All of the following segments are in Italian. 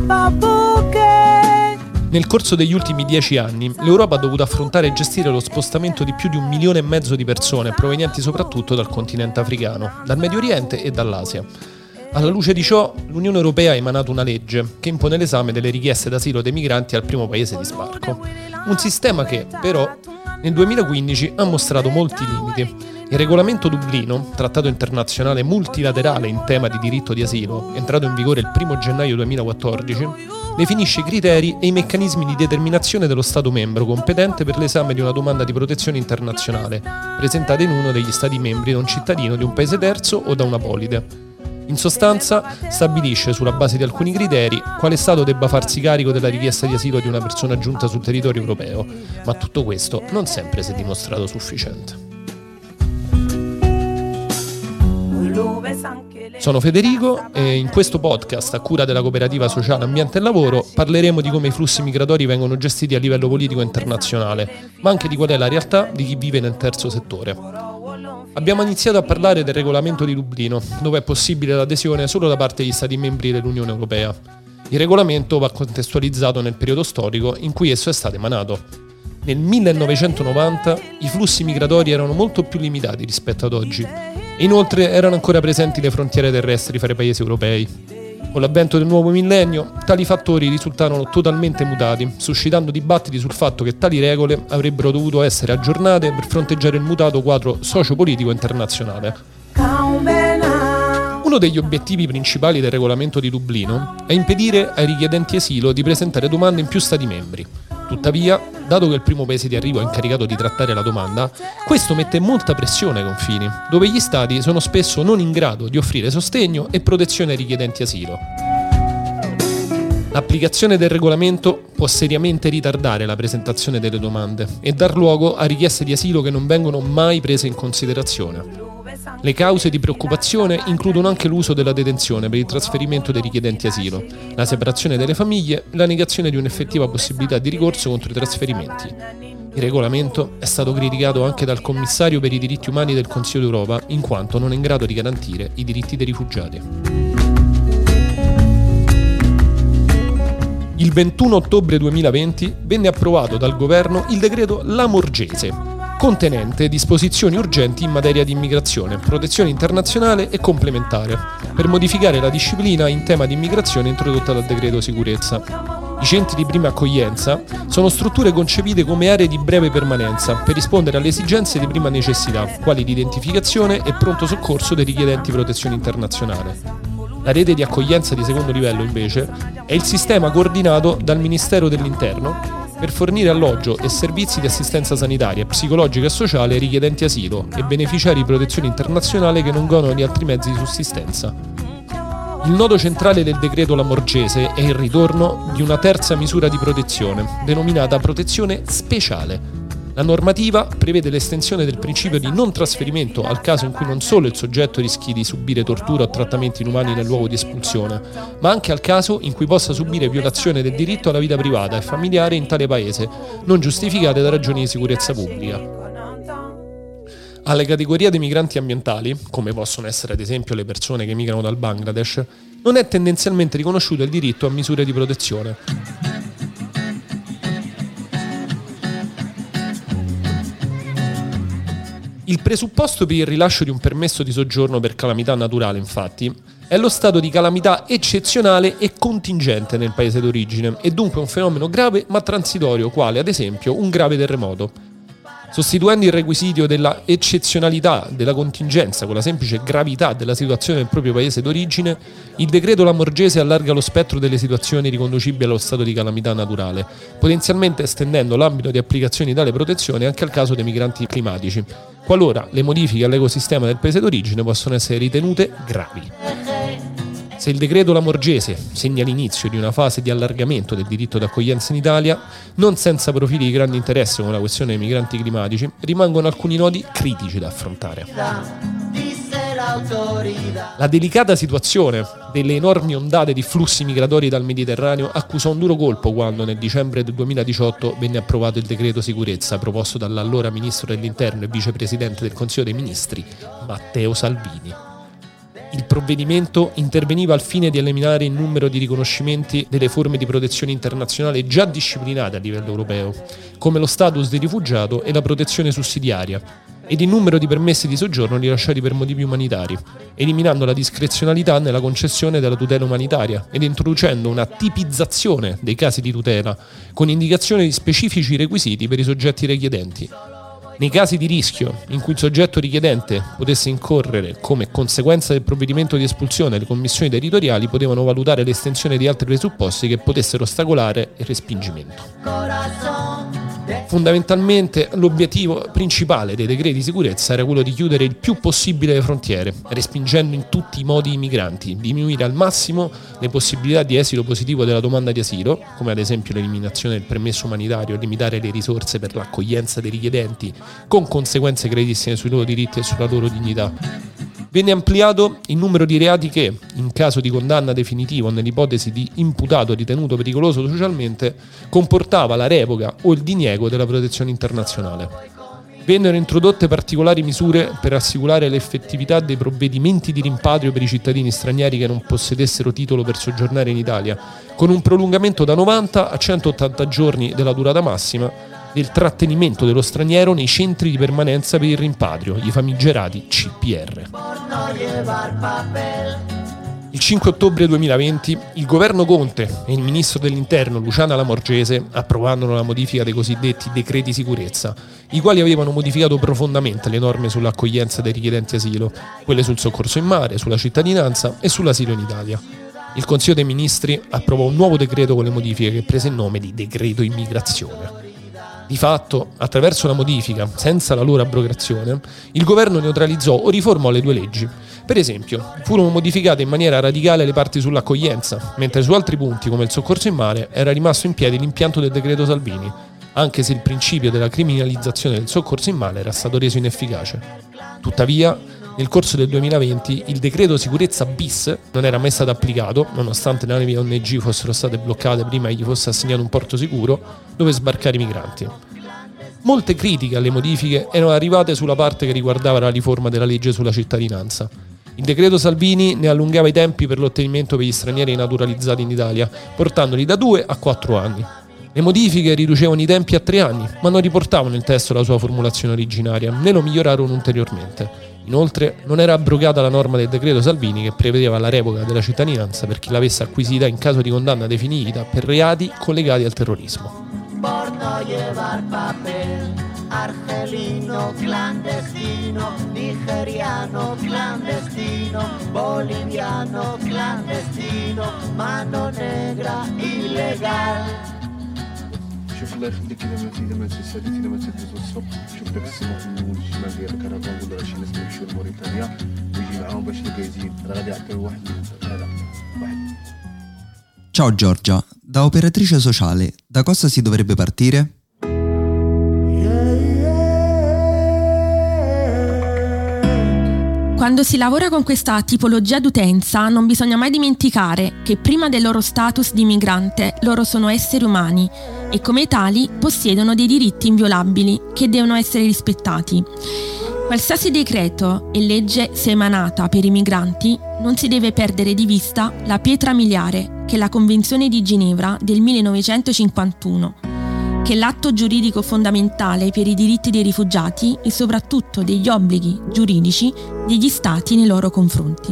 Nel corso degli ultimi 10 anni, l'Europa ha dovuto affrontare e gestire lo spostamento di più di 1,5 milioni di persone, provenienti soprattutto dal continente africano, dal Medio Oriente e dall'Asia. Alla luce di ciò, l'Unione Europea ha emanato una legge che impone l'esame delle richieste d'asilo dei migranti al primo paese di sbarco. Un sistema che, però, nel 2015 ha mostrato molti limiti. Il regolamento Dublino, trattato internazionale multilaterale in tema di diritto di asilo, entrato in vigore il 1 gennaio 2014, definisce i criteri e i meccanismi di determinazione dello Stato membro competente per l'esame di una domanda di protezione internazionale, presentata in uno degli Stati membri da un cittadino di un paese terzo o da una polide. In sostanza, stabilisce sulla base di alcuni criteri quale Stato debba farsi carico della richiesta di asilo di una persona giunta sul territorio europeo, ma tutto questo non sempre si è dimostrato sufficiente. Sono Federico e in questo podcast, a cura della Cooperativa Sociale Ambiente e Lavoro, parleremo di come i flussi migratori vengono gestiti a livello politico internazionale, ma anche di qual è la realtà di chi vive nel terzo settore. Abbiamo iniziato a parlare del regolamento di Dublino, dove è possibile l'adesione solo da parte degli Stati membri dell'Unione Europea. Il regolamento va contestualizzato nel periodo storico in cui esso è stato emanato. Nel 1990 i flussi migratori erano molto più limitati rispetto ad oggi e inoltre erano ancora presenti le frontiere terrestri fra i paesi europei. Con l'avvento del nuovo millennio, tali fattori risultarono totalmente mutati, suscitando dibattiti sul fatto che tali regole avrebbero dovuto essere aggiornate per fronteggiare il mutato quadro sociopolitico internazionale. Uno degli obiettivi principali del regolamento di Dublino è impedire ai richiedenti asilo di presentare domande in più Stati membri. Tuttavia, dato che il primo paese di arrivo è incaricato di trattare la domanda, questo mette molta pressione ai confini, dove gli Stati sono spesso non in grado di offrire sostegno e protezione ai richiedenti asilo. L'applicazione del regolamento può seriamente ritardare la presentazione delle domande e dar luogo a richieste di asilo che non vengono mai prese in considerazione. Le cause di preoccupazione includono anche l'uso della detenzione per il trasferimento dei richiedenti asilo, la separazione delle famiglie e la negazione di un'effettiva possibilità di ricorso contro i trasferimenti. Il regolamento è stato criticato anche dal commissario per i diritti umani del Consiglio d'Europa, in quanto non è in grado di garantire i diritti dei rifugiati. Il 21 ottobre 2020 venne approvato dal governo il decreto Lamorgese, contenente disposizioni urgenti in materia di immigrazione, protezione internazionale e complementare, per modificare la disciplina in tema di immigrazione introdotta dal decreto sicurezza. I centri di prima accoglienza sono strutture concepite come aree di breve permanenza per rispondere alle esigenze di prima necessità, quali l'identificazione e pronto soccorso dei richiedenti protezione internazionale. La rete di accoglienza di secondo livello, invece, è il sistema coordinato dal Ministero dell'Interno per fornire alloggio e servizi di assistenza sanitaria, psicologica e sociale ai richiedenti asilo e beneficiari di protezione internazionale che non godono di altri mezzi di sussistenza. Il nodo centrale del decreto Lamorgese è il ritorno di una terza misura di protezione, denominata protezione speciale. La normativa prevede l'estensione del principio di non trasferimento al caso in cui non solo il soggetto rischi di subire tortura o trattamenti inumani nel luogo di espulsione, ma anche al caso in cui possa subire violazione del diritto alla vita privata e familiare in tale paese, non giustificate da ragioni di sicurezza pubblica. Alle categorie dei migranti ambientali, come possono essere ad esempio le persone che migrano dal Bangladesh, non è tendenzialmente riconosciuto il diritto a misure di protezione. Il presupposto per il rilascio di un permesso di soggiorno per calamità naturale, infatti, è lo stato di calamità eccezionale e contingente nel paese d'origine e dunque un fenomeno grave ma transitorio, quale ad esempio un grave terremoto. Sostituendo il requisito della eccezionalità della contingenza con la semplice gravità della situazione del proprio paese d'origine, il decreto Lamorgese allarga lo spettro delle situazioni riconducibili allo stato di calamità naturale, potenzialmente estendendo l'ambito di applicazione di tale protezione anche al caso dei migranti climatici, qualora le modifiche all'ecosistema del paese d'origine possono essere ritenute gravi. Se il decreto Lamorgese segna l'inizio di una fase di allargamento del diritto d'accoglienza in Italia, non senza profili di grande interesse come la questione dei migranti climatici, rimangono alcuni nodi critici da affrontare. La delicata situazione delle enormi ondate di flussi migratori dal Mediterraneo accusò un duro colpo quando nel dicembre del 2018 venne approvato il decreto sicurezza proposto dall'allora ministro dell'Interno e vicepresidente del Consiglio dei Ministri, Matteo Salvini. Il provvedimento interveniva al fine di eliminare il numero di riconoscimenti delle forme di protezione internazionale già disciplinate a livello europeo, come lo status di rifugiato e la protezione sussidiaria, ed il numero di permessi di soggiorno rilasciati per motivi umanitari, eliminando la discrezionalità nella concessione della tutela umanitaria ed introducendo una tipizzazione dei casi di tutela, con indicazione di specifici requisiti per i soggetti richiedenti. Nei casi di rischio in cui il soggetto richiedente potesse incorrere come conseguenza del provvedimento di espulsione, le commissioni territoriali potevano valutare l'estensione di altri presupposti che potessero ostacolare il respingimento. Fondamentalmente l'obiettivo principale dei decreti di sicurezza era quello di chiudere il più possibile le frontiere, respingendo in tutti i modi i migranti, diminuire al massimo le possibilità di esito positivo della domanda di asilo, come ad esempio l'eliminazione del permesso umanitario, limitare le risorse per l'accoglienza dei richiedenti, con conseguenze gravissime sui loro diritti e sulla loro dignità. Venne ampliato il numero di reati che, in caso di condanna definitiva o nell'ipotesi di imputato ritenuto pericoloso socialmente, comportava la revoca o il diniego della protezione internazionale. Vennero introdotte particolari misure per assicurare l'effettività dei provvedimenti di rimpatrio per i cittadini stranieri che non possedessero titolo per soggiornare in Italia, con un prolungamento da 90 a 180 giorni della durata massima del trattenimento dello straniero nei centri di permanenza per il rimpatrio, i famigerati CPR. Il 5 ottobre 2020 il governo Conte e il ministro dell'Interno Luciana Lamorgese approvarono la modifica dei cosiddetti decreti sicurezza, i quali avevano modificato profondamente le norme sull'accoglienza dei richiedenti asilo, quelle sul soccorso in mare, sulla cittadinanza e sull'asilo in Italia. Il Consiglio dei Ministri approvò un nuovo decreto con le modifiche che prese il nome di decreto immigrazione. Di fatto, attraverso la modifica, senza la loro abrogazione, il governo neutralizzò o riformò le due leggi. Per esempio, furono modificate in maniera radicale le parti sull'accoglienza, mentre su altri punti, come il soccorso in mare, era rimasto in piedi l'impianto del decreto Salvini, anche se il principio della criminalizzazione del soccorso in mare era stato reso inefficace. Tuttavia, nel corso del 2020 il decreto sicurezza bis non era mai stato applicato, nonostante le navi ONG fossero state bloccate prima che gli fosse assegnato un porto sicuro dove sbarcare i migranti. Molte critiche alle modifiche erano arrivate sulla parte che riguardava la riforma della legge sulla cittadinanza. Il decreto Salvini ne allungava i tempi per l'ottenimento per gli stranieri naturalizzati in Italia, portandoli da 2 a 4 anni. Le modifiche riducevano i tempi a 3 anni, ma non riportavano il testo alla sua formulazione originaria, né lo migliorarono ulteriormente. Inoltre, non era abrogata la norma del decreto Salvini che prevedeva la revoca della cittadinanza per chi l'avesse acquisita in caso di condanna definita per reati collegati al terrorismo. Argelino clandestino, nigeriano clandestino, boliviano clandestino, mano negra ilegal. شوف الله يخليك اذا ما تسالي اذا ما تدوز الصبح شوف داك السمو في الاول الشمال ديال الكرفان ولا شي ناس يمشيو لموريتانيا ويجي معاهم باش الكايزين راه غادي يعطيو واحد. Ciao Giorgia, da operatrice sociale, da cosa si dovrebbe partire? Quando si lavora con questa tipologia d'utenza non bisogna mai dimenticare che prima del loro status di migrante loro sono esseri umani e come tali possiedono dei diritti inviolabili che devono essere rispettati. Qualsiasi decreto e legge sia emanata per i migranti non si deve perdere di vista la pietra miliare che è la Convenzione di Ginevra del 1951, che è l'atto giuridico fondamentale per i diritti dei rifugiati e soprattutto degli obblighi giuridici degli Stati nei loro confronti.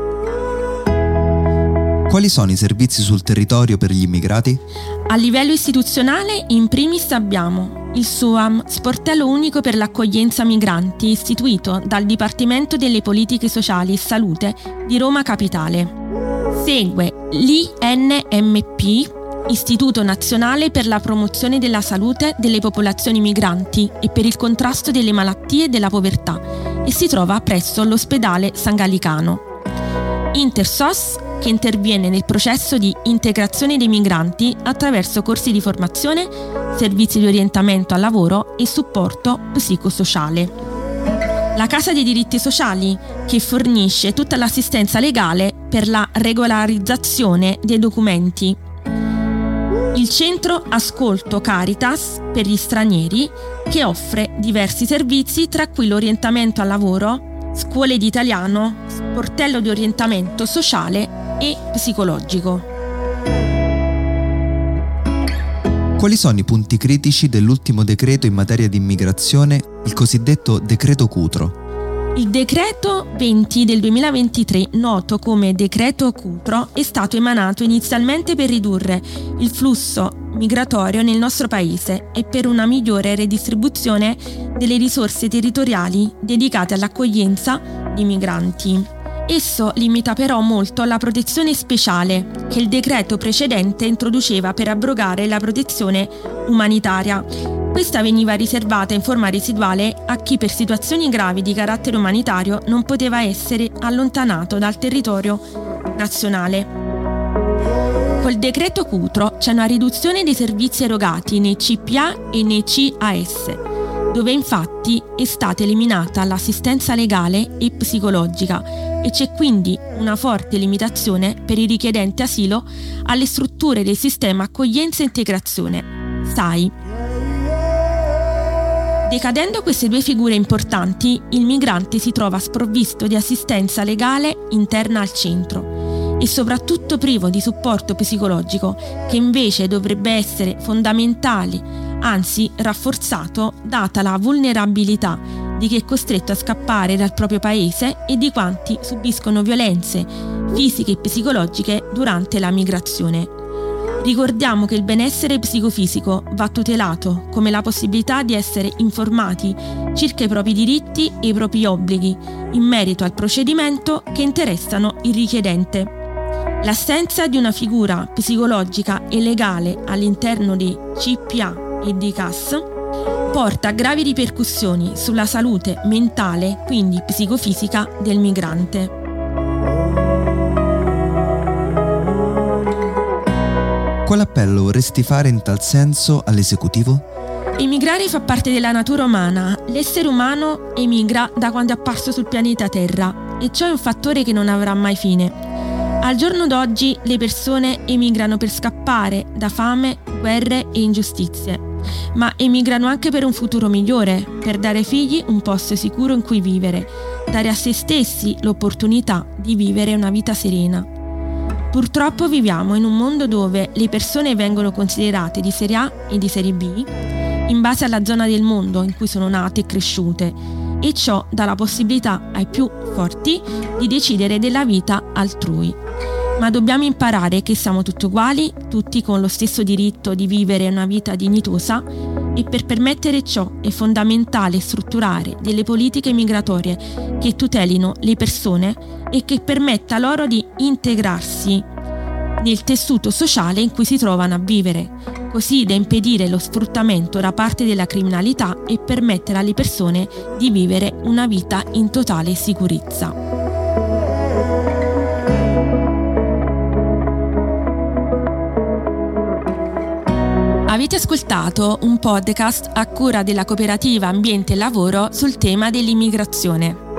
Quali sono i servizi sul territorio per gli immigrati? A livello istituzionale, in primis abbiamo il SUAM, sportello unico per l'accoglienza migranti, istituito dal Dipartimento delle Politiche Sociali e Salute di Roma Capitale. Segue l'INMP, Istituto Nazionale per la Promozione della Salute delle Popolazioni Migranti e per il contrasto delle malattie e della povertà e si trova presso l'ospedale San Gallicano. Intersos, che interviene nel processo di integrazione dei migranti attraverso corsi di formazione, servizi di orientamento al lavoro e supporto psicosociale. La Casa dei Diritti Sociali, che fornisce tutta l'assistenza legale per la regolarizzazione dei documenti. Il centro Ascolto Caritas per gli stranieri, che offre diversi servizi tra cui l'orientamento al lavoro, scuole di italiano, sportello di orientamento sociale e psicologico. Quali sono i punti critici dell'ultimo decreto in materia di immigrazione, il cosiddetto decreto Cutro? Il decreto 20 del 2023, noto come decreto Cutro, è stato emanato inizialmente per ridurre il flusso migratorio nel nostro paese e per una migliore redistribuzione delle risorse territoriali dedicate all'accoglienza di migranti. Esso limita però molto la protezione speciale che il decreto precedente introduceva per abrogare la protezione umanitaria. Questa veniva riservata in forma residuale a chi per situazioni gravi di carattere umanitario non poteva essere allontanato dal territorio nazionale. Col decreto Cutro c'è una riduzione dei servizi erogati nei CPA e nei CAS, dove infatti è stata eliminata l'assistenza legale e psicologica e c'è quindi una forte limitazione per i richiedenti asilo alle strutture del sistema accoglienza e integrazione, SAI. Decadendo queste due figure importanti, il migrante si trova sprovvisto di assistenza legale interna al centro e soprattutto privo di supporto psicologico, che invece dovrebbe essere fondamentale, anzi rafforzato, data la vulnerabilità di chi è costretto a scappare dal proprio paese e di quanti subiscono violenze fisiche e psicologiche durante la migrazione. Ricordiamo che il benessere psicofisico va tutelato, come la possibilità di essere informati circa i propri diritti e i propri obblighi in merito al procedimento che interessano il richiedente. L'assenza di una figura psicologica e legale all'interno di CPA e di CAS porta a gravi ripercussioni sulla salute mentale, quindi psicofisica, del migrante. Quale appello vorresti fare in tal senso all'esecutivo? Emigrare fa parte della natura umana. L'essere umano emigra da quando è apparso sul pianeta Terra e ciò è un fattore che non avrà mai fine. Al giorno d'oggi le persone emigrano per scappare da fame, guerre e ingiustizie, ma emigrano anche per un futuro migliore, per dare ai figli un posto sicuro in cui vivere, dare a se stessi l'opportunità di vivere una vita serena. Purtroppo viviamo in un mondo dove le persone vengono considerate di serie A e di serie B in base alla zona del mondo in cui sono nate e cresciute, e ciò dà la possibilità ai più forti di decidere della vita altrui. Ma dobbiamo imparare che siamo tutti uguali, tutti con lo stesso diritto di vivere una vita dignitosa, e per permettere ciò è fondamentale strutturare delle politiche migratorie che tutelino le persone e che permetta loro di integrarsi nel tessuto sociale in cui si trovano a vivere, così da impedire lo sfruttamento da parte della criminalità e permettere alle persone di vivere una vita in totale sicurezza. Avete ascoltato un podcast a cura della cooperativa Ambiente e Lavoro sul tema dell'immigrazione.